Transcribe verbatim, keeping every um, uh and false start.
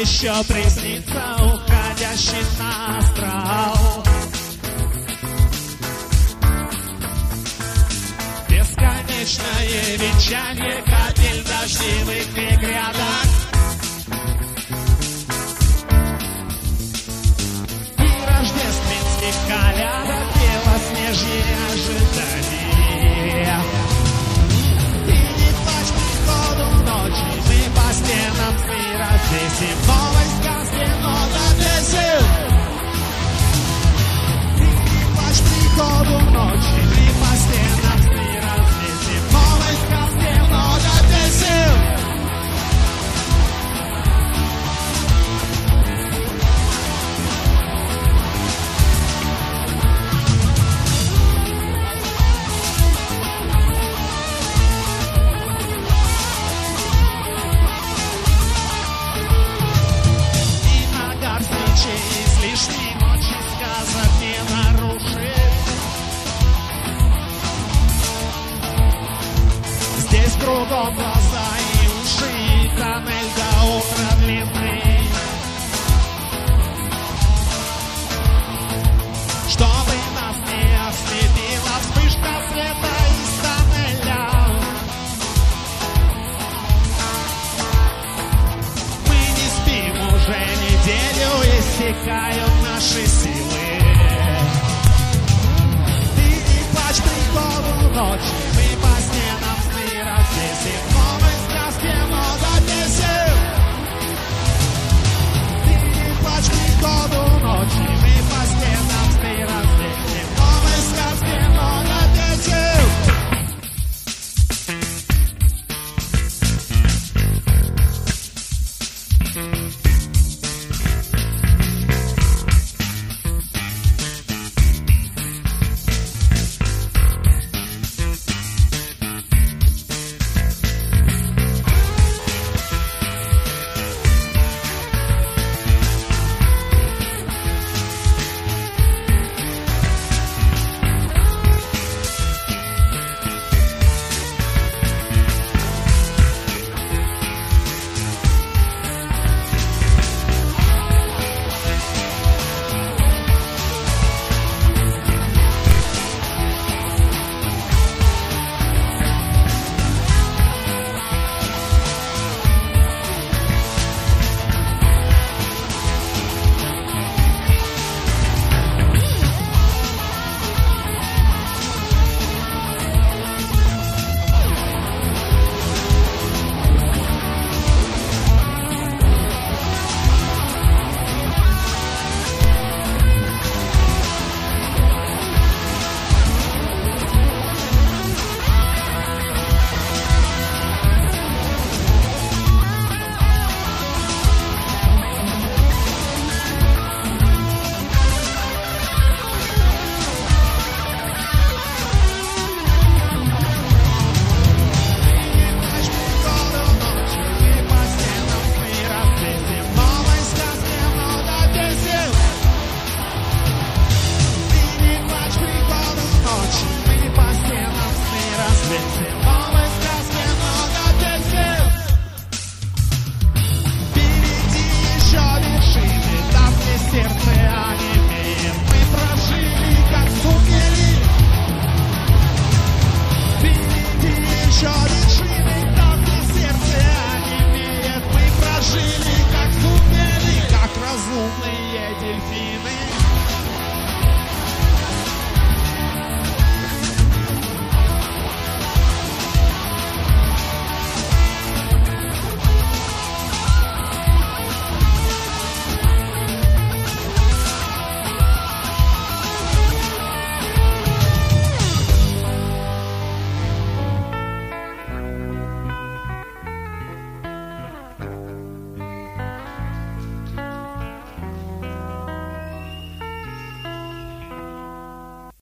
еще приснится уходящий астрал. Бесконечное венчание капель дождевых и грядок. И рождественских колядок, белоснежье ожидание. И не плачь приходу ночи, мы по стенам мы развесим новой сказки много песен. И не плачь приходу ночи, мы по стенам мы развесим новой сказки много песен. Излишней ночи сказок не нарушит. Здесь кругом глаза и уши, и тоннель до утра длинный. Чтобы нас не ослепила вспышка света из тоннеля, мы не спим уже неделю, иссякают наши силы. Ты не плачь приходу ночи,